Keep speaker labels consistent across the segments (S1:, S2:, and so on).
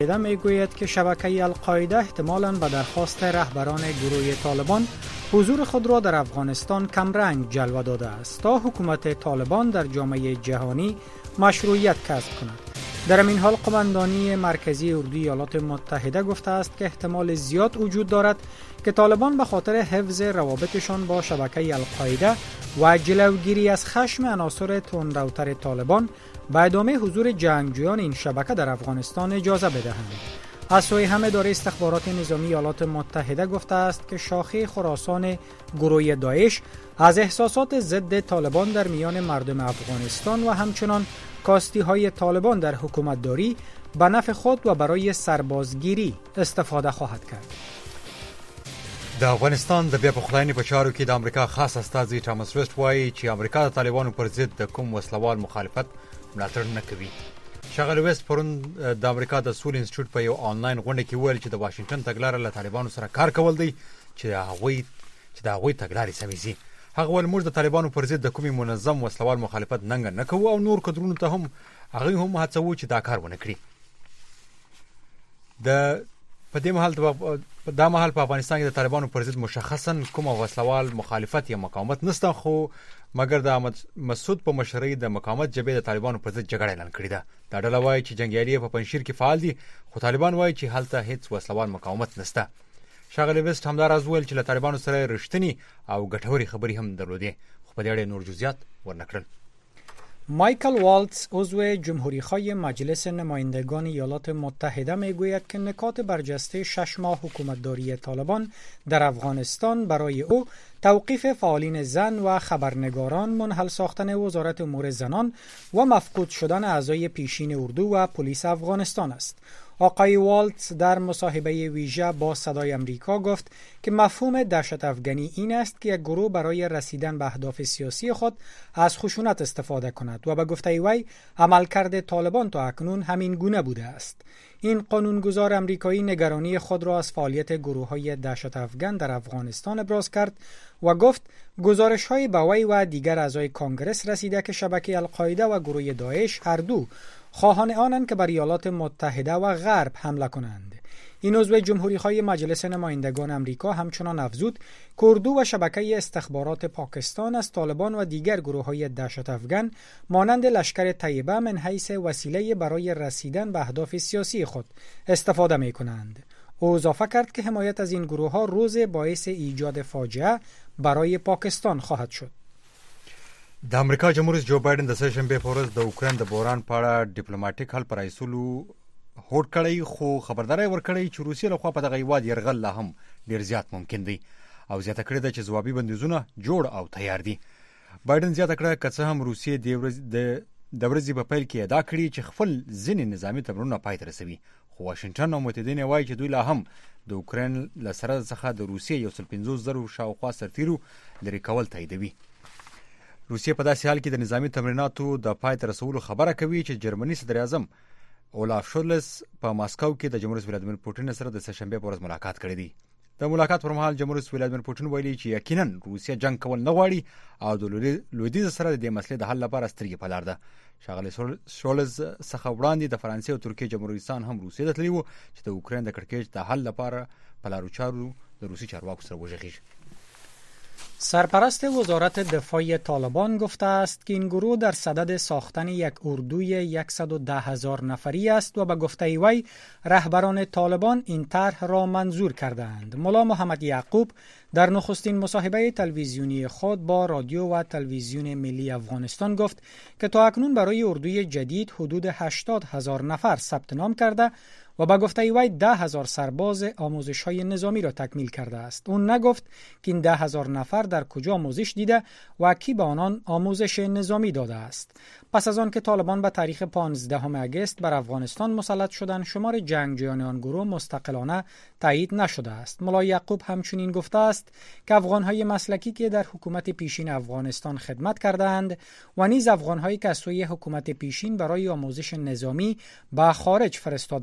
S1: میگوید که شبکه القاعده احتمالاً به درخواست رهبران گروه طالبان حضور خود را در افغانستان کمرنگ جلوه داده است تا حکومت طالبان در جامعه جهانی مشروعیت کسب کند. در این حال قماندانی مرکزی اردوی ایالات متحده گفته است که احتمال زیاد وجود دارد که طالبان به خاطر حفظ روابطشان با شبکه القاعده و جلوگیری از خشم عناصر تندروتر طالبان به ادامه حضور جنگجویان این شبکه در افغانستان اجازه بدهند. از سوی هم اداره استخبارات نظامی ایالات متحده گفته است که شاخه خراسان گروه داعش از احساسات ضد طالبان در میان مردم افغانستان و همچنان کاستی های طالبان در حکومتداری به نفع خود و برای سربازگیری استفاده خواهد کرد.
S2: د افغانستان د بیا پخلاینې په چارو کې د امریکا خاص استازي ټامس ویسټ وایي چې امریکا د طالبانو پر ضد د کوم وسلوال مخالفت ملاتړ نه کوي. ښاغلی ویسټ پرون د امریکا د سول انسټیټیوټ په یو آنلاین غونډه کې ویل چې د واشنگټن تګلاره له طالبانو سره کار کول دی چې د هغوی تګلارې سمې شي. هغه ویل موږ د طالبانو پر ضد د کومې منظم وسلوال مخالفت نه کوو او نور کدرونو ته هم هغوی هم هڅوو چې دا کار ونه کړي. په دې مهال په افغانستان کې د طالبانو پر ضد مشخصا کومه وسلوال مخالفت یا مقاومت نشته، خو مګر د احمد مسعود په مشرۍ د مقاومت جبهې د طالبانو پر ضد جګړه اعلان کړې ده. دا ډله وایي چې جنګیالي په پنجشیر کې فعال دي، خو طالبان وایي چې هلته هیڅ وسلوال مقاومت نشته. ښاغلی ویسټ همداراز ویل چې له طالبانو سره رښتینی او ګټورې خبرې هم درلودې، خو په دې اړه نور جزئیات ورنکړل.
S1: مایکل والتز عضو جمهوریخواه مجلس نمایندگان ایالات متحده میگوید که نکات برجسته 6 ماه حکومتداری طالبان در افغانستان برای او توقیف فعالین زن و خبرنگاران، منحل ساختن وزارت امور زنان و مفقود شدن اعضای پیشین اردو و پلیس افغانستان است. آقای والتز در مصاحبه ویژه با صدای امریکا گفت که مفهوم دهشت افغانی این است که یک گروه برای رسیدن به اهداف سیاسی خود از خشونت استفاده کند و به گفته وی عملکرد طالبان تا اکنون همین گونه بوده است. این قانونگذار امریکایی نگرانی خود را از فعالیت گروه‌های دهشت افغان در افغانستان ابراز کرد و گفت گزارش‌های به وی و دیگر اعضای کانگرس رسیده که شبکه القاعده و گروه داعش هر دو خواهان آنند که بر ایالات متحده و غرب حمله کنند. این عضو جمهوریخواه مجلس نمایندگان امریکا همچنان افزود که اردو و شبکه استخبارات پاکستان از طالبان و دیگر گروه‌های دهشت افغان مانند لشکر طیبه من حیث وسیله برای رسیدن به اهداف سیاسی خود استفاده می‌کنند. او اضافه کرد که حمایت از این گروه‌ها روز باعث ایجاد فاجعه برای پاکستان خواهد شد.
S2: د امریکا جمهور رئیس جو بایدن د سهشنبه په ورځ د اوکراین د بحران په اړه ډیپلوماټیک حل پر ایسولو هوډ کړی، خو خبرداري ورکړی چې روسیې له خوا په دغه هیواد یرغل لا هم ډیر زیات ممکن دی او زیاته کړې ده چې ځوابي بندیزونه جوړ او تیار دي. بایدن زیاته کړه که څه هم روسیې د ورځې په پیل کې ادعا کړې چې خپل ځینې نظامي تمرینونه پای ته رسوي، خو واشنگټن او متحدین وایي چې دوی لا هم د اوکراین له سرحد څخه د روسیې 150,000 شاوخوا سرتیرو لرې کول تاییدوي. روسیې په داسې حال کې د نظامی تمریناتو د پای ته رسولو خبره کوي چې جرمني صدر اعظم اولاف شولز په ماسکو کې د جمهور رئیس ولادیمیر پوتین سره د سهشنبه په ورځ ملاقات کړی دی. د ملاقات پر مهال جمهور رئیس ولادیمیر پوتین ویلي چې یقینا روسیه جنگ کول نه غواړي او د لویدیځ سره د دې مسلې د حل لپاره سترګې په لار ده. ښاغلی شولز څخه وړاندې د فرانسې او ترکیې جمهور رئیسان هم روسیې ته تللي وو چې د اوکراین د کړکېچ د حل لپاره په لارو چارو د روسي چارواکو سره وغږیږي.
S1: سرپرست وزارت دفاع طالبان گفته است که این گروه در صدد ساختن یک اردوی 110,000 نفری است و به گفته وی رهبران طالبان این طرح را منظور کردند. ملا محمد یعقوب در نخستین مصاحبه تلویزیونی خود با رادیو و تلویزیون ملی افغانستان گفت که تا اکنون برای اردوی جدید حدود 80,000 نفر ثبت نام کرده و با گفته وی 10,000 سرباز آموزش‌های نظامی را تکمیل کرده است. اون نگفت که این 10,000 نفر در کجا آموزش دیده و کی به آنان آموزش نظامی داده است. پس از آن که طالبان به تاریخ 15 اگست بر افغانستان مسلط شدند، شمار جنگجویان آن گروه مستقلانه تایید نشده است. ملا یعقوب همچنین گفته است که افغان‌های مسلکی که در حکومت پیشین افغانستان خدمت کردند و نیز افغان‌هایی که از سوی حکومت پیشین برای آموزش نظامی به خارج فرستاده شده بودند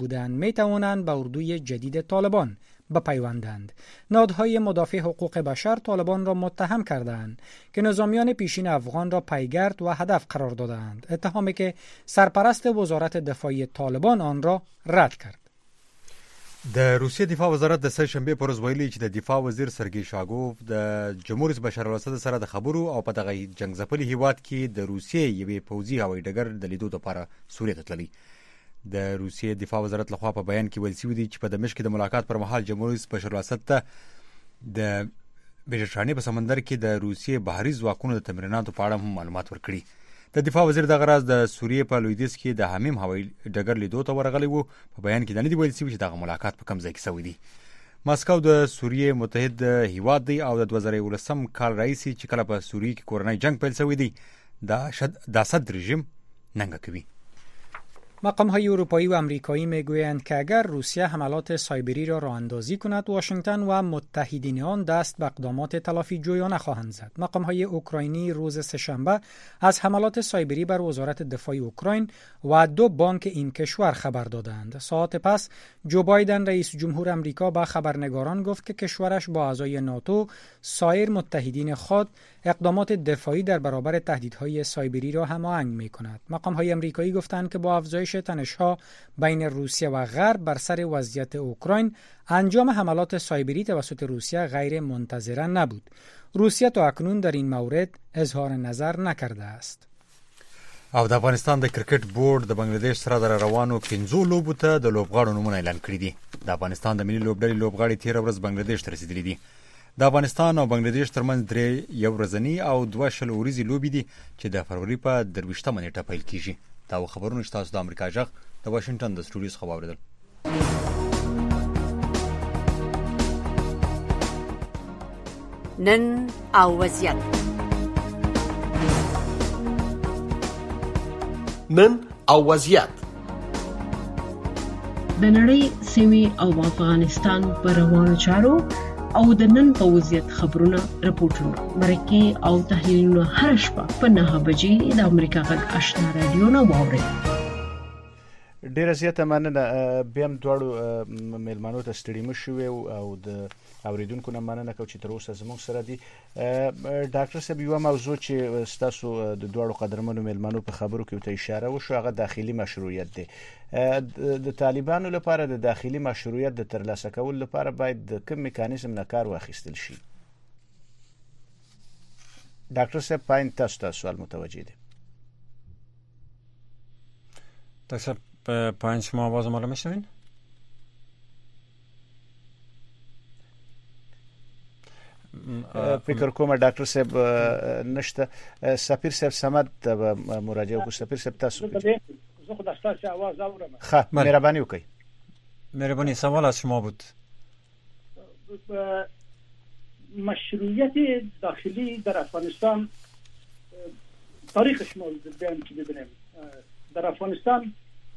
S1: بودند می توانند به اردوی جدید طالبان بپیوندند. نهادهای مدافع حقوق بشر طالبان را متهم کردند که نظامیان پیشین افغان را پیگرد و هدف قرار دادند، اتهامی که سرپرست وزارت دفاعی طالبان آن را رد کرد.
S2: د روسیې دفاع وزارت د سهشنبه پر ورځ ویلي چې د دفاع وزیر سرګی شاګوف د جمهور رئیس بشار الاسد سره د خبرو او په دغه جنگ ځپلي هیواد کې د روسیې یوې پوځي هوایي ډګر د لیدو لپاره سوریه ته تللی. د روسیې دفاع وزارت لخوا په بیان کې ویل شوی دی چې په دمشق کې د ملاقات پر مهال جمهور رئیس بشار الاسد ته د بیجرشانی په سمندر کې د روسیې بحري ځواکونو د تمریناتو په اړه هم معلومات ورکړي. د دفاع وزیر دغه راز د سوریې په لویدیځ کې د حمیم هوایي ډګر لیدو ته ورغلی وو. په بیان کې د نه دی ویل شوی چې دغه ملاقات په کوم ځای کې شوی دی. ماسکو د سوریې متحد هیواد دی او د 2019 کال راهیسې چې کله په سوریې کې کورنۍ جنگ پیل شوی دی د اسد رژیم ننګه کوي.
S1: مقام‌های اروپایی و آمریکایی میگویند که اگر روسیه حملات سایبری را راه اندازی کند، واشنگتن و متحدین آن دست به اقدامات تلافی جویانه خواهند زد. مقام‌های اوکراینی روز سه‌شنبه از حملات سایبری بر وزارت دفاع اوکراین و 2 بانک این کشور خبر دادند. ساعت پس جو بایدن رئیس جمهور آمریکا به خبرنگاران گفت که کشورش با اعضای ناتو سایر متحدین خود اقدامات دفاعی در برابر تهدیدهای سایبری را هماهنگ می‌کند. مقام‌های آمریکایی گفتند که با افزایش تنش‌ها بین روسیه و غرب بر سر وضعیت اوکراین، انجام حملات سایبری توسط روسیه غیر منتظره نبود. روسیه تا اکنون در این مورد اظهار نظر نکرده است.
S2: او د افغانستان د کرکټ بورډ د بنگلاديش سره در روانو 15 لوبو ته د لوبغاړو نومونه اعلان کړي دي. د افغانستان د ملي لوبډلې لوبغاړي 13 ورځ بنگلاديش ته رسیدلي دي. د افغانستان او بنگلاديش ترمنځ 3 یو ورځنی او 2 شل ورځې لوبې دي چې د فروری په 23 نیټه پیل کیږي. دا خبرونه تاسو د امریکا جغ د واشنگټن د سټوډیوز خبر اوریدل.
S3: نن او وضعیت.
S4: نن او وضعیت.
S5: د نړۍ سیمې او افغانستان پر روانو چارو او د نن په وضعیت خبرونه، راپورټونه، مرکې او تحلیلونه هر شپه په 9 بجې د امریکا غږ آشنا رادیو نه واورئ.
S6: ډیره زیاته مننه. بیا هم دواړو میلمنو ته ستړي مشوي او د اوریدونکو نه مننه کوم چې تر اوسه زموږ سره دي. ډاکټر صاحب، یو موضوع چې تاسو د دواړو قدرمنو میلمنو په خبرو کې ته اشاره وشو، هغه داخلي مشروعیت دی. د طالبانو لپاره د داخلي مشروعیت د ترلاسه کولو لپاره باید د کوم میکانیزم نه کار واخیستل شي؟ ډاکټر صاحب، پاین تاسو سوال متوجه دي.
S7: دکتر پاین شما آواز ما رو میشنوین؟
S6: فکر کوم ډاکټر صاحب نشته. سفیر صاحب سمد مراجعه وکړه. سفیر صاحب تاسو
S8: زه خو دستاسی آواز آورم.
S6: خب مهربانی وکړئ.
S7: مهربانی، سوال از شما بود.
S8: مشروعیت داخلی در افغانستان، تاریخش ما بیان که ببینیم. در افغانستان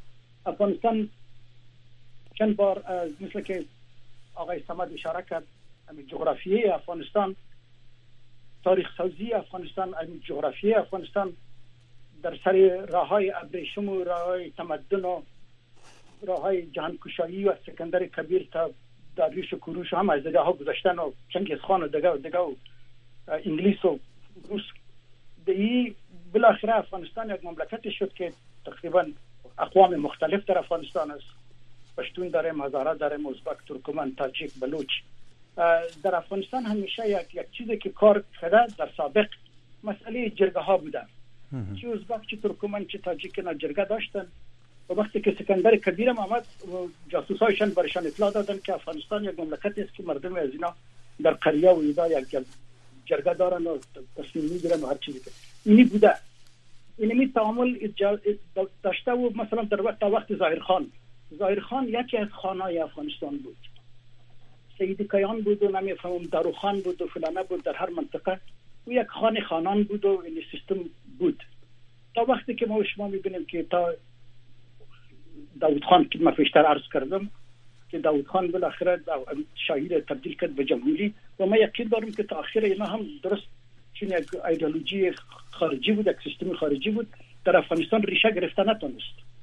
S8: چند بار مثل که آقای صمد اشاره کرد، جغرافیه افغانستان، تاریخ سازی افغانستان، جغرافیه افغانستان در سر راههای ابریشم و راههای تمدن و راههای جهانگشایی و سکندر کبیر تا داریوش و کوروش هم از ها گذاشتن و چنگیز خان و دگه و انگلیس و روس. دی بالاخره افغانستان یک مملکتی شد که تقریبا اقوام مختلف در افغانستان است. پشتون داریم، هزاره داریم، ازبک، ترکمن، تاجیک، بلوچ. در افغانستان همیشه یک چیزی که کار کرده در سابق مسئله جرگه ها بوده. چه ازبک، چه ترکمن، چه تاجیک نه جرگه داشتن. و وقتی که سکندر کبیر هم آمد، جاسوسایشان برشان اطلاع دادن که افغانستان یک مملکتی است که مردم از اینا در قریه و ایدا یک جرگه دارن و تصمیم میگیرن و هر چیزی که اینی بوده. اینمی تعامل داشته و مثلا در وقت ظاهر خان یکی از خانای افغانستان بود. سید کیان بود و نمیفهمم داروخان بود و فلانه بود. در هر منطقه و یک خانان بود و این سیستم بود. تا وقتی که ما شما میبینیم که تا داود خان که من پیشتر عرض کردم که داود خان بالاخره شاهی را تبدیل کرد به جمهوری و ما یقین دارم که تا آخر اینا هم درست چون یک ایدئولوژی خارجی بود، یک سیستم خارجی بود، در افغانستان ریشه گرفته نتونست.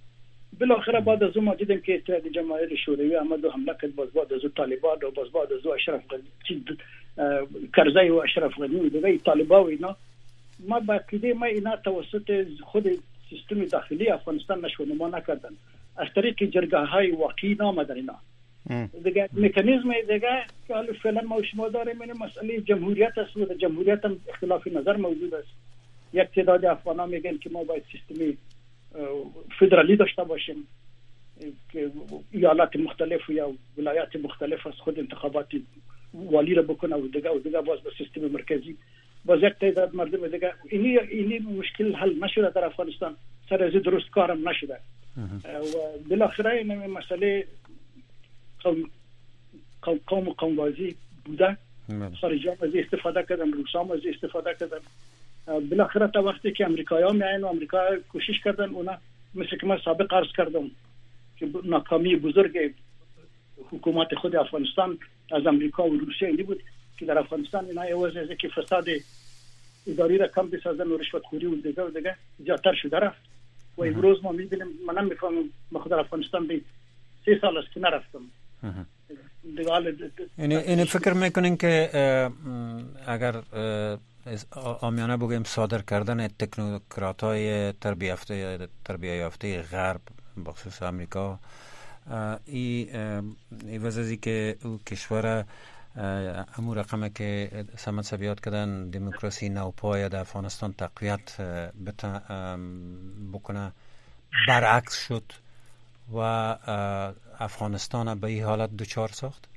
S8: بالاخره بعد از اون ما دیدیم که اتحاد جماهیر شوروی آمد و حمله کرد، باز بعد از اون طالبان و باز بعد از اون اشرف غنی کرزی و اشرف غنی و دیگه طالبان و اینا، ما با عقیده ما اینا توسط خود سیستم داخلی افغانستان نشونما نکردن، از طریق جرگه‌های واقعی نامدن اینا دیگه. مکانیزم دیگه که حالا فعلا ما شما داریم این مسئله جمهوریت است و جمهوریت هم اختلاف نظر موجود است. یک تعداد افغانا میگن که ما باید سیستم فدرالی داشته باشیم که ایالات مختلف یا ولایات مختلف از خود انتخابات والی را بکنه و دیگه باز به سیستم مرکزی. باز یک تعداد مردم دیگه اینی مشکل حل نشده در افغانستان، سر از درست کارم نشده و بالاخره این مسئله قومبازی بوده. خارجی هم از استفاده کردن، روسا هم از استفاده کردن. بالاخره تا وقتی که امریکایی‌ها میاین و امریکا کوشش کردن، اونا مثل که من سابق عرض کردم که ناکامی بزرگ حکومت خود افغانستان از امریکا و روسیه این بود که در افغانستان اینا عوض از که فساد اداری را کم بسازن و رشوتخوری و دیگه زیادتر شده رفت و امروز ما می‌بینیم، من نمی‌فهمم، من خود در افغانستان به 3 سال است که نرفتم.
S7: این فکر میکنین که اگر آمیانه بگیم صادر کردن تکنوکرات‌های تربیه یافته غرب بخصوص امریکا، این وضعی که او کشور امو رقمه که سمت سبیاد کردن دموکراسی نوپای در افغانستان تقویت بکنه برعکس شد و افغانستان به این حالت دوچار ساخت؟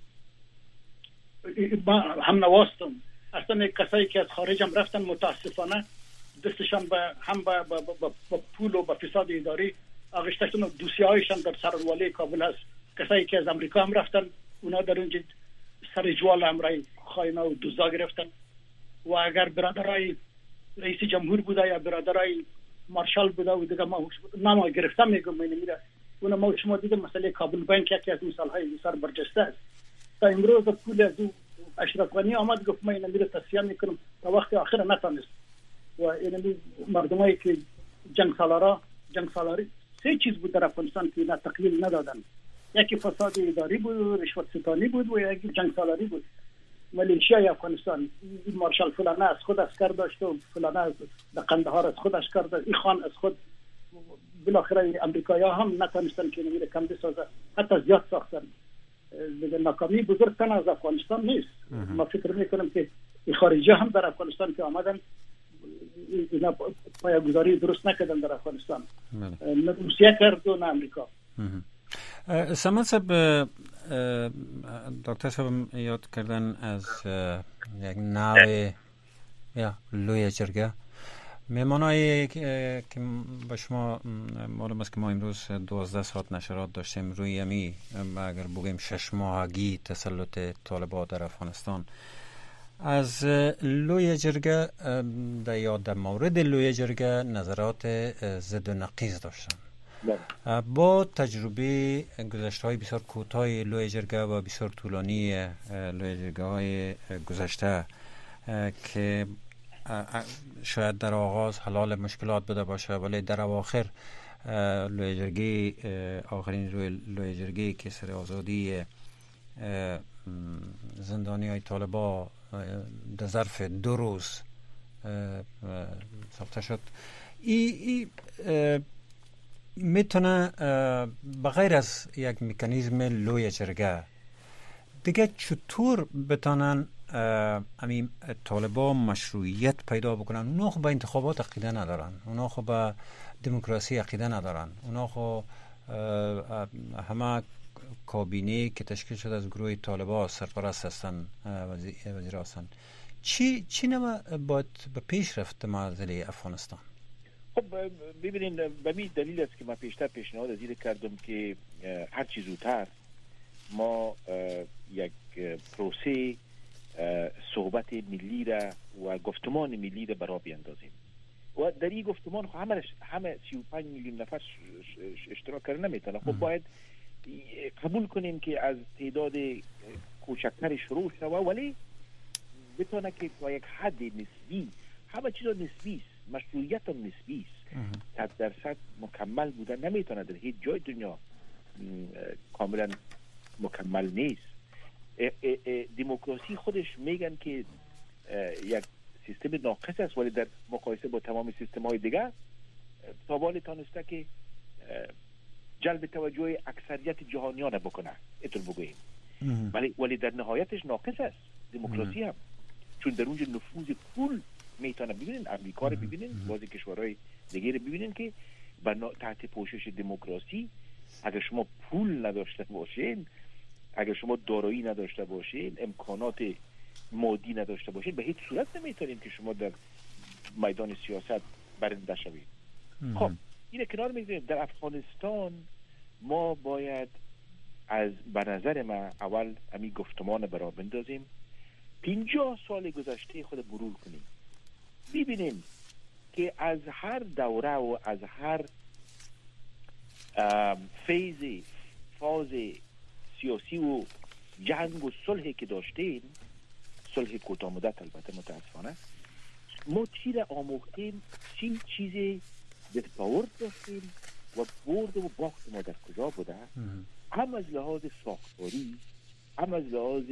S8: هم نواستم اصلا کسایی که از خارج هم رفتن متاسفانه دستشان هم با پول و با فساد اداری آغشتشون و دوسیه‌هایشان در سروالی کابل هست. کسایی که از امریکا هم رفتن اونا در اونجا سر جوال امرای خائنه و دزدا گرفتن و اگر برادرای رئیس جمهور بوده یا برادرای مارشال بوده و دیگه ما گرفتم میگم میره اون ما شما دیدم مسئله کابل بانک یکی از مثالهای بسیار برجسته است. تا امروز پول از اشرف غنی آمد گفت من میره تصفیه میکنم تا وقت آخر نتونست و این مردمایی که جنگ سالاری 3 چیز بود در افغانستان که اینا تقلیل ندادن، یکی فساد اداری بود، رشوت ستانی بود و یکی جنگ سالاری بود. ملیشیای افغانستان مارشال فلانه از خود اسکر داشت و فلانه در قندهار از خود اسکر داشت، این خان از خود. بالاخره امریکایی‌ها هم نتونستن که نمیره کم بسازن، حتی زیاد ساختن. دیگه ناکامی بزرگ تن از افغانستان نیست. ما فکر میکنم که خارجی هم در افغانستان که آمدن اینا پایه‌گذاری درست نکردن در افغانستان، نه روسیه کرد و نه امریکا.
S7: سمت صاحب، دکتر صاحب یاد کردن از یک نوع یا لوی جرگه. مهمانایی که با شما معلوم است که ما امروز 12 ساعت نشرات داشتیم روی امی اگر بگیم 6 ماهگی تسلط طالبان در افغانستان. از لوی جرگه در مورد لوی جرگه نظرات ضد و نقیض داشتن. با تجربه گذشته‌های بسیار کوتاه لوی جرگه و بسیار طولانی لوی جرگه‌های گذشته که شاید در آغاز حلال مشکلات بوده باشه ولی در اواخر لوی جرگه آخرین لوی جرگه که سر آزادی زندانی های طالبان در ظرف 2 روز ساخته شد. ای میتونه بغیر از یک مکانیزم لوی جرگه دیگه چطور بتونن همین طالبان مشروعیت پیدا بکنن؟ اونا خب به انتخابات عقیده ندارن، اونا خب به دموکراسی عقیده ندارن، اونا خب همه کابینه که تشکیل شده از گروه طالبان سرپرست هستن، وزیر هستن. چی نما باید به پیش رفت معضله افغانستان؟
S3: خب ببینین به می دلیل است که من پیشتر پیشنهاد از این کردم که هر چیز زودتر ما یک پروسه صحبت ملی را و گفتمان ملی را برای بیاندازیم و در این گفتمان همه 35 میلیون نفر اشتراک کرده نمیتونه. خب باید قبول کنیم که از تعداد کوچکتر شروع شده ولی بتونه که با یک حد نسبی، همه چیز نسبی است، مشروعیت هم نسبی است. 100% مکمل بودن نمیتونه، در هیچ جای دنیا کاملا مکمل نیست. دموکراسی خودش میگن که یک سیستم ناقص است، ولی در مقایسه با تمام سیستم های دیگر تابال تانسته که جلب توجه اکثریت جهانیان بکنه، اینطور بگوییم. ولی در نهایتش ناقص است دموکراسی هم، چون در اونجا نفوذ پول میتونه. ببینین امریکا رو ببینین، بعضی کشورهای دیگه رو ببینین که تحت پوشش دموکراسی اگر شما پول نداشته باشین، اگر شما دارایی نداشته باشین، امکانات مادی نداشته باشین، به هیچ صورت نمیتونین که شما در میدان سیاست برنده شوید. خب این کنار میگذاریم. در افغانستان ما باید به نظر من اول همین گفتمان برا بندازیم، 50 سال گذشته خود مرور کنیم، ببینیم که از هر دوره و از هر فاز سیاسی و جنگ و صلحی که داشتیم، صلح کوتاه مدت البته متاسفانه، ما چی را آموختیم، چی چیزی در پاورد داشتیم و برد و باخت ما در کجا بوده، هم از لحاظ ساختاری، هم از لحاظ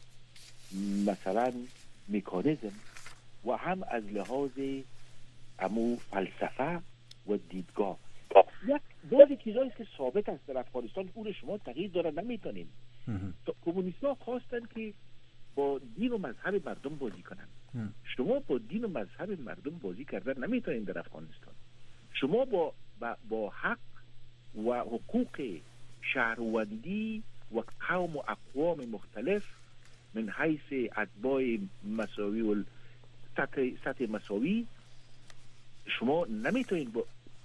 S3: مثلا مکانیزم و هم از لحاظ امو فلسفه و دیدگاه. یک بعضی چیزایی که ثابت است در افغانستان، اون شما تغییر داره نمیتونین. کمونیست‌ها خواستن که با دین و مذهب مردم بازی کنن. شما با دین و مذهب مردم بازی کردن نمیتونین در افغانستان. شما با حق و حقوق شهروندی و قوم و اقوام مختلف من حیث اتباع مساوی و سطح مساوی شما نمیتونین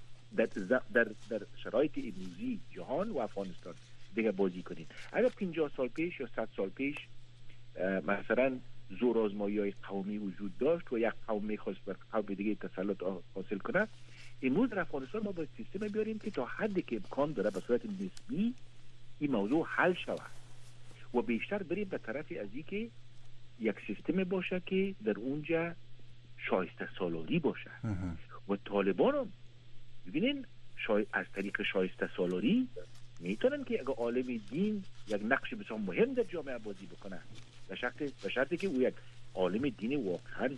S3: در شرایط امروزی جهان و افغانستان دیگه بازی کنین. اگر 50 سال پیش یا 100 سال پیش مثلا زور آزمایی‌های قومی وجود داشت و یک قوم میخواست بر قوم دیگه تسلط حاصل کنه، امروز در افغانستان ما باید سیستم بیاریم که تا حدی که امکان داره به صورت نسبی این موضوع حل شود و بیشتر بریم به طرف از این که یک سیستم باشه که در اونجا شایسته سالاری باشه و طالبان هم ببینین از طریق شایسته سالاری میتونن که اگه عالم دین یک نقش بسیار مهم در جامعه بازی بکنه، به شرطی که او یک عالم دین واقعا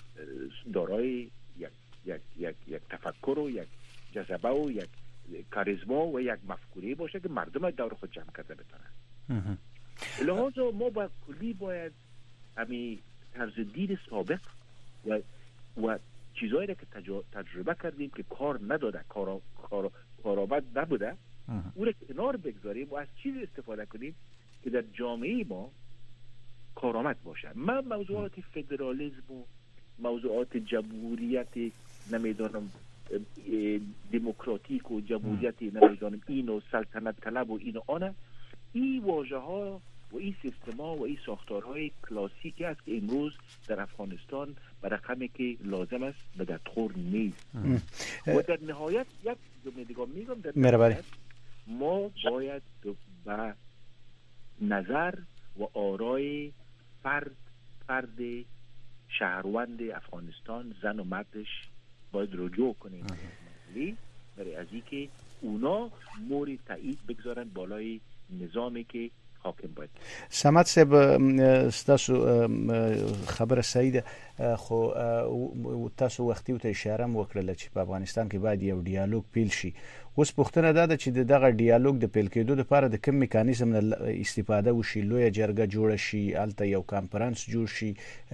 S3: دارای یک تفکر و یک جذبه و یک کاریزما و یک مفکوره باشه که مردم دور خود جمع کرده بتونن. لحاظا ما باید کلی باید همین طرز دین سابق و چیزایی را که تجربه کردیم که کار نداده، کارآمد نبوده، او را کنار بگذاریم و از چیزی استفاده کنیم که در جامعه ما کارآمد باشه. من موضوعات فدرالیسم و موضوعات جمهوریت نمیدانم دموکراتیک و جمهوریت نمیدانم این و سلطنت طلب و این و آن، این واژه ها و این سیستم ها و این ساختارهای کلاسیکی است که امروز در افغانستان به رقمی که لازم است به دستخور نیست. و در نهایت یک جمله میگم، در نهایت ما باید به نظر و آرای فرد شهروند افغانستان، زن و مردش باید رجوع کنیم برای از این که اونا مورد تایید بگذارن بالای نظامی که حاکم باید.
S6: سمت صاحب ستاسو خبره صحیح ده، خو تاسو وختي ته اشاره وکړه چې په افغانستان کې باید یو ډیالوګ پیل شي. اوس پوښتنه ده چې دغه ډیالوګ د پیل کېدو لپاره د کوم میکانیزم نه استفاده وشي؟ لویه جرګه جوړ شي، الته یو کانفرنس جوړ شي،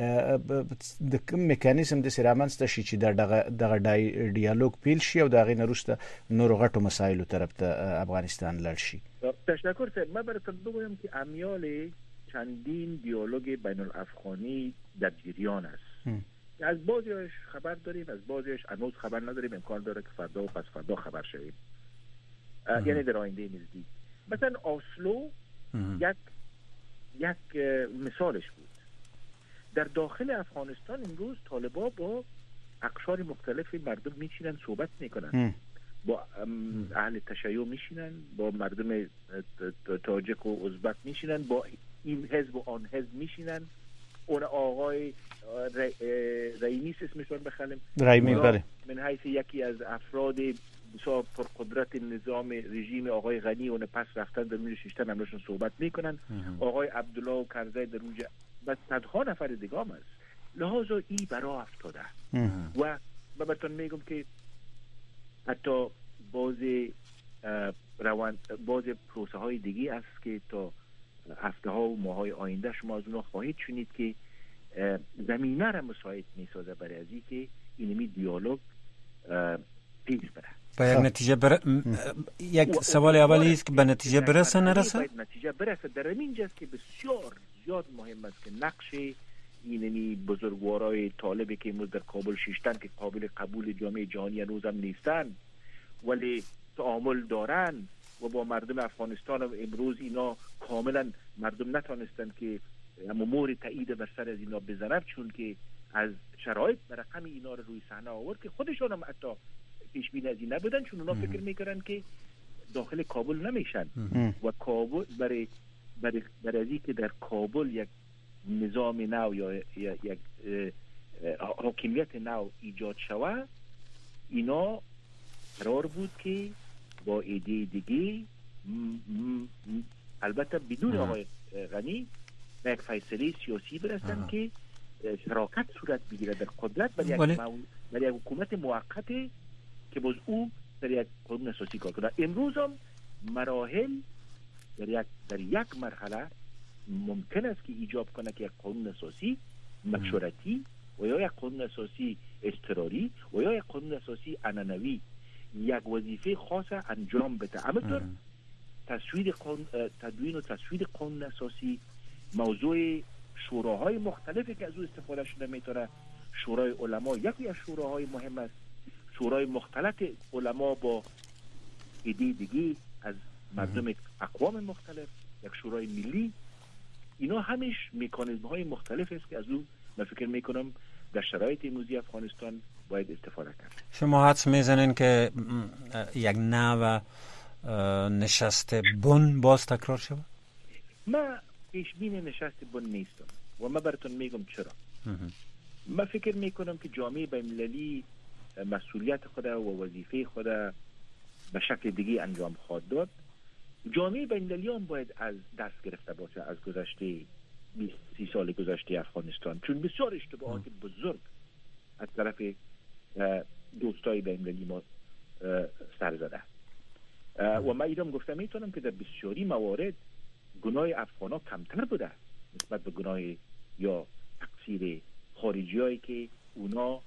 S6: د کوم میکانیزم د سرامنځته شي چې دغه ډیالوګ پیل شي او دغه نورسته نور غټو مسایلو طرف ته افغانستان لاړ شي؟
S3: تشکر صاحب. من براتون بگویم که امیال چندین دیالوگ بین الافغانی در جریان است. از بعضیش خبر داریم، از بعضیش هنوز خبر نداریم، امکان داره که فردا و پس فردا خبر شویم، یعنی در آینده نزدیک. مثلا آسلو یک مثالش بود. در داخل افغانستان امروز طالبان با اقشار مختلف مردم میشینن صحبت میکنن، با اهل تشیع میشینن، با مردم تاجک و ازبک میشینن، با این حزب و آن حزب میشینن اون آقای رئیمی اسمشون بخلیم
S6: رئیمی بله
S3: من حیث یکی از افراد بسیار پرقدرت نظام رژیم آقای غنی اون پس رفتن در روز ششتن همشون صحبت میکنن. آقای عبدالله و کرزی در روز بس صدها نفر دیگه هم هست. لحاظا ای برا افتاده و براتون میگم که حتی باز پروسه های دیگه است که تا هفته ها و ماه های آینده شما از اونها خواهید شنید که زمینه را مساعد میسازه برای ازی که اینمی دیالوگ پیش بره
S7: با یک نتیجه یک سوال اولی است که به نتیجه برسه نرسه؟
S3: باید نتیجه برسه. در اینجاست که بسیار زیاد مهم است که نقش اینمی بزرگوارای طالبی که امروز در کابل شیشتن که قابل قبول جامعه جهانی هنوز هم نیستن ولی تعامل دارن و با مردم افغانستان امروز اینا کاملا مردم نتانستن که امور تایید بر سر از اینا بزنن چون که از شرایط و رقم اینا رو روی صحنه آورد که خودشون هم حتی پیش بینی از این نبودن چون اونا فکر میکردن که داخل کابل نمیشن و کابل برای ازی که در کابل یک نظام نو یا یک حاکمیت نو ایجاد شوه اینا قرار بود که با ایده دیگه البته بدون آقای غنی به یک فیصله سیاسی برسن که شراکت صورت بگیره در قدرت برای یک حکومت موقته که باز او در یک قانون اساسی کار کنه. امروز هم مراحل در یک مرحله ممکن است که ایجاب کنه که یک قانون اساسی مشورتی و یا یک قانون اساسی اضطراری و یا یک قانون اساسی عنعنوی یک وظیفه خاص انجام بده. همینطور تدوین و تصویر قانون اساسی موضوع شوراهای مختلفی که از او استفاده شده میتونه. شورای علما یکی از شوراهای مهم است. شورای مختلف علما با ایده دیگی از مردم اقوام مختلف، یک شورای ملی، اینا همش مکانیزم های مختلف است که از او من فکر میکنم در شرایط امروزی افغانستان باید استفاده کرد.
S7: شما حدس میزنین که یک نوع نشست بن باز تکرار شود؟
S3: من پیش بین نشست بن نیستم و من براتون میگم چرا. من فکر میکنم که جامعه بین‌المللی مسئولیت خود و وظیفه خود به شکل دیگه انجام خواهد داد. جامعه بین‌المللی هم باید از دست گرفته باشه از گذشته 20-30 سال گذشته افغانستان، چون بسیار اشتباهات بزرگ از طرف دوستای بین‌المللی ما سر زده و من ایران گفته میتونم که در بسیاری موارد گناه افغانا کمتر بوده نسبت به گناه یا تقصیر خارجی هایی که اونا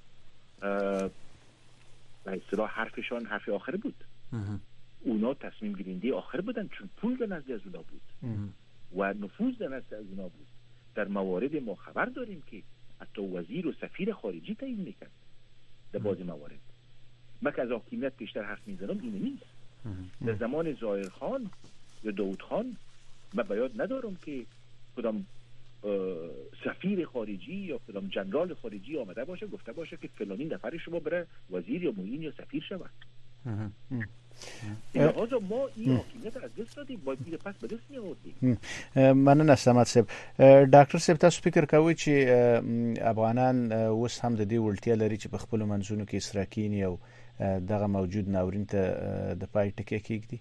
S3: به اصطلاح حرفشان حرف آخر بود. اونا تصمیم گیرنده آخر بودن چون پول در نزد از اونا بود و نفوذ در نزد از اونا بود. در موارد ما خبر داریم که حتی وزیر و سفیر خارجی تعیین میکرد در بعضی موارد. من که از حاکمیت بیشتر حرف میزنم اینه نیست. در زمان ظاهر خان یا داود خان من بیاد ندارم که کدام سفیر خارجی یا کدام جنرال خارجی آمده باشه گفته باشه که فلانی نفر شما بره وزیر یا معین یا سفیر شود. لحاظا ما این حاکمیت از دست دادیم، باید بیر پس به دست می آوردیم.
S6: مننه سمت صاحب. ډاکټر صاحب تاسو فکر کوئ چې افغانان اوس هم د دې وړتیا لري چې په خپلو منځونو کې اصلاح کینی او دغه موجود ناورین ته د پای ټکی کېږدي؟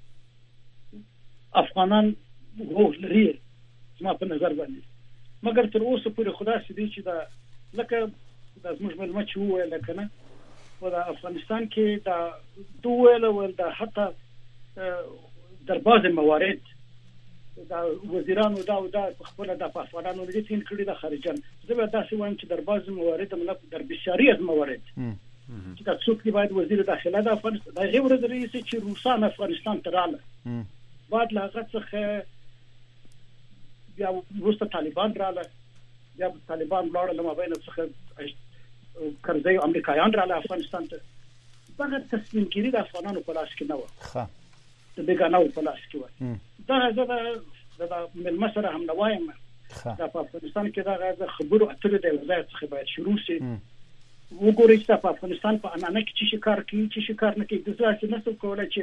S8: افغانان روح لري زما په نظر باندې، مګر تر اوسه پورې خدا سي دي چې دا لکه د زموږ ملمه چې وویل کنه و د افغانستان کې دا دوه ول د حتی در بعض موارد دا وزیرانو دا په خپل د افغانانو د تین کړي د خارجان زه به تاسو وایم چې در بعض موارد ملک در بسیاری از موارد چې دا څوک دی باید وزیر داخله د افغانستان د غیر د رئیس چې روسان افغانستان تراله بعد لاغت څخه بیا وروسته طالبان رااله بیا طالبان لاړل ما بین څخه کرزی امریکایان رااله افغانستان ته. دغه تصمیم گیری د افغانانو په لاس کې نه و، د بیگانو په لاس کې و. دا د ملمه سره هم نوایم دا په افغانستان کې دا خبرو اترې د وزارت څخه باید شروع شي. وګورئ چې په افغانستان په انانه کې چې کار کوي چې کار نه کوي د ځای نه څه کولای چې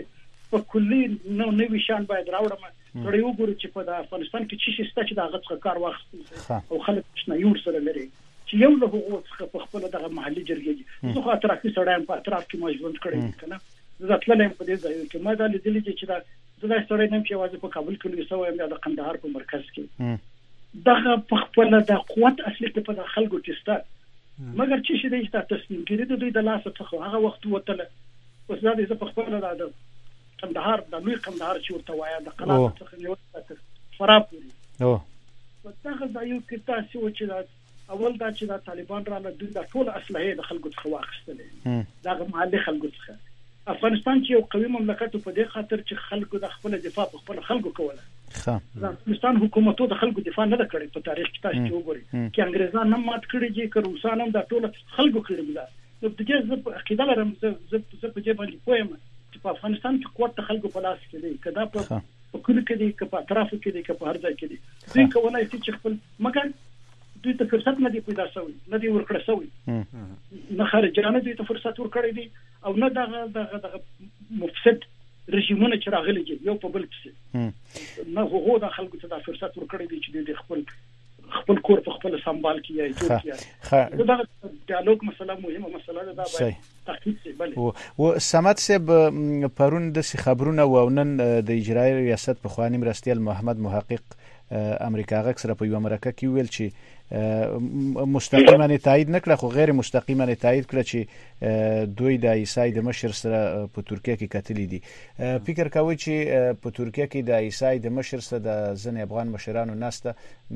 S8: په کلی نوې شان باید راوړم سره یو ګوري چې په افغانستان کې چې شي چې دا غږ کار واخلي او خلک شنه یو سره لري چې یو له هغه څخه په خپل دغه محلي جرګې زه خو اطرافي سړی په اطراف کې مجبور کړی کنه زه تللم په دې ځای کې ما دا لیدلې چې دا زه سړی نم چې واځي په کابل کې لوي سوې د قندهار په مرکز کې دغه په خپل د قوت اصلي په د خلکو کې ستاسو مګر چې شي د تصمیم کې د دوی د لاس څخه هغه وخت وته اوس دا د په خپل د قندهار د لوی قندهار چې ورته وایا د قناعت څخه یو فراب او دغه د یو کې تاسو چې اول دا چې د طالبان را له دوی د ټول اسلحه د خلکو څخه واخیستلې دغه محلي خلکو څخه افغانستان چې یو قوي مملکت په دې خاطر چې خلکو د خپل دفاع په خپل خلکو کوله افغانستان حکومت د خلکو دفاع نه کړې په تاریخ کې تاسو وګورئ چې انګريزان هم مات کړي دي که روسان هم د ټول خلکو کړي دي نو د دې زه عقیده لرم زه په دې باندې پوهیم چې په افغانستان کې قوت د خلکو په لاس کې دی کدا په کله کې دي که په اطراف کې دي که په هر ځای کې دي دوی کولای شي چې خپل مګر دوی ته فرصت نه دی پیدا شوی نه دی ورکړی شوی نه خارجانه دوی ته فرصت ورکړی دی او نه دغه مفسد رژیمونه چې راغلي دي یو په بل پسې نه هغه د خلکو ته د فرصت ورکړی دی چې د خپل کور په خپل سمبال کې یا جوړ کړي دا د ډیالوګ مسله مهمه مسله ده باید تحقیق شي بله
S6: و سمات صاحب پرون د خبرونه و نن د اجرایی ریاست په خواني مرستیال محمد محقق امریکا غږ سره په یو مرکه کې ویل چې مستقیما تایید نکړه خو غیر مستقیما تایید کړه چې دوی د عیسی د مشر سره په ترکیه کې کتلې دي فکر کوي چې په ترکیه کې د عیسی د مشر سره د ځنې افغان مشرانو ناسته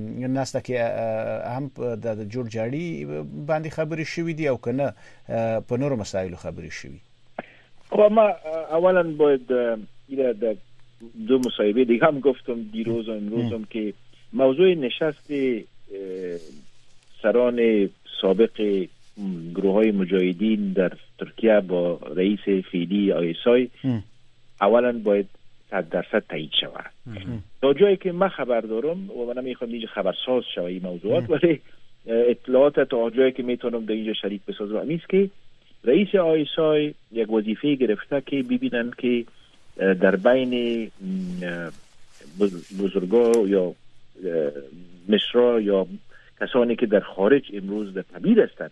S6: کې هم د جورج اړي باندې خبرې شوې دي او کنه په نورو مسایلو خبرې شوې
S3: خب ما اولا باید د دو مصاحبه دیگه هم گفتم دیروز و امروز هم که موضوع نشست سران سابق گروه های مجاهدین در ترکیه با رئیس فعلی آیسای اولا باید 100% تایید شود تا جایی که من خبر دارم و من نمیخوام اینجا خبرساز شود این موضوعات ولی اطلاعات تا جایی که میتونم در اینجا شریک بسازم همیست که رئیس آیسای یک وظیفه گرفته که ببینن که در بین بزرگا یا مصرا یا کسانی که در خارج امروز در تبعید هستند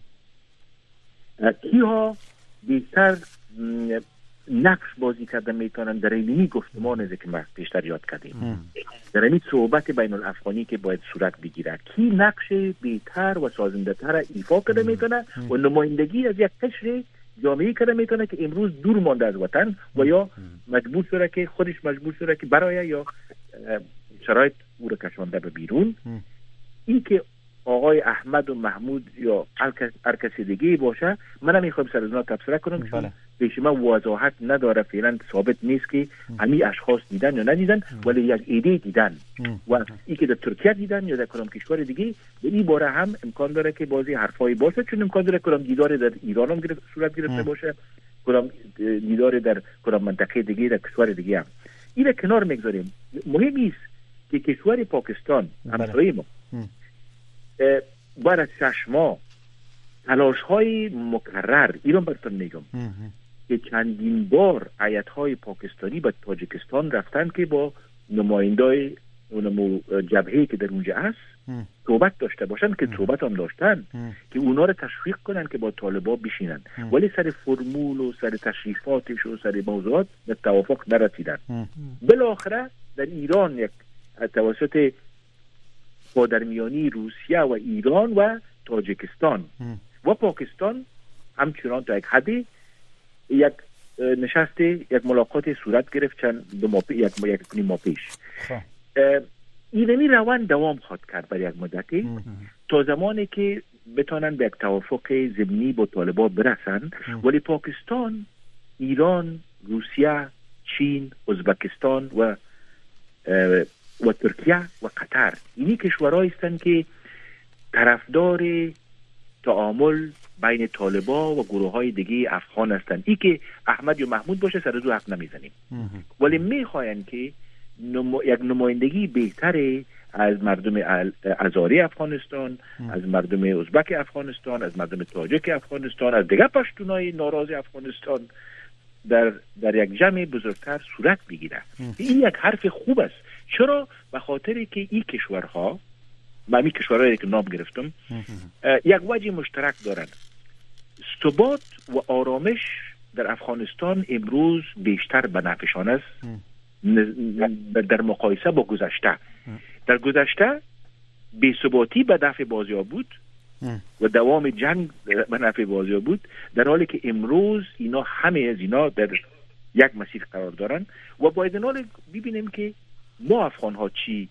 S3: کیها بیشتر نقش بازی کرده میتونن در این گفتمان که ما پیشتر یاد کردیم در این صحبت بین الافغانی که باید صورت بگیره کی نقش بیشتر و سازنده تر ایفا کرده میتونه و نمایندگی از یک قشر جامعه کرده میتونه که امروز دور مانده از وطن و یا مجبور شده که خودش مجبور شده که برای یا شرایط او رو کشانده به بیرون این که آقای احمد و محمود یا هر کسی دیگه باشه من نمیخوام سر از اونا تبصره کنم چون پیش من وضاحت نداره فعلا ثابت نیست که همین اشخاص دیدن یا ندیدن ولی یک ایده دیدن و این که در ترکیه دیدن یا در کدام کشور دیگه به این باره هم امکان داره که بازی حرفایی باشه چون امکان داره کدام دیدار در ایران هم صورت گرفته باشه کدام دیدار در کدام منطقه دیگه در کشور دیگه هم این کنار میگذاریم مهم است که کشور پاکستان همسایه ما بعد از 6 ماه تلاش های مکرر ایران براتون میگم که چندین بار هیئت‌های پاکستانی به تاجیکستان رفتن که با نمایندای اون جبهه‌ای که در اونجا هست صحبت داشته باشن که صحبت هم داشتن که اونا رو تشویق کنن که با طالبان بشینن ولی سر فرمول و سر تشریفاتش و سر موضوعات به توافق نرسیدن بالاخره در ایران یک توسط پادرمیانی روسیه و ایران و تاجیکستان و پاکستان همچنان تا یک حدی یک نشست یک ملاقات صورت گرفت چند دو ماه یک ماه پیش اینمی روان دوام خواهد کرد برای یک مدتی تا زمانی که بتانن به یک توافق ضمنی با طالبان برسن ولی پاکستان، ایران، روسیه، چین، ازبکستان و ترکیه و قطر اینی کشورهایی هستند که طرفدار تعامل بین طالبان و گروه های دیگه افغان هستند. ای که احمد یا محمود باشه سر زو حق نمیزنیم ولی میخواین که یک نمایندگی بهتره از مردم ازاری افغانستان، از مردم ازبک افغانستان، از مردم تاجیک افغانستان، از دیگه پشتونای ناراضی افغانستان در یک جمع بزرگتر صورت بگیره. این یک حرف خوب است. چرا؟ به خاطری که این کشورها، با همین کشورهایی که نام گرفتم، یک وجه مشترک دارند. ثبات و آرامش در افغانستان امروز بیشتر به نفعشان است در مقایسه با گذشته. در گذشته بی‌ثباتی به نفع بازیا بود و دوام جنگ به نفع بازیا بود، در حالی که امروز اینا همه از اینا در یک مسیر قرار دارن و باید حال ببینیم که ما افغان ها چی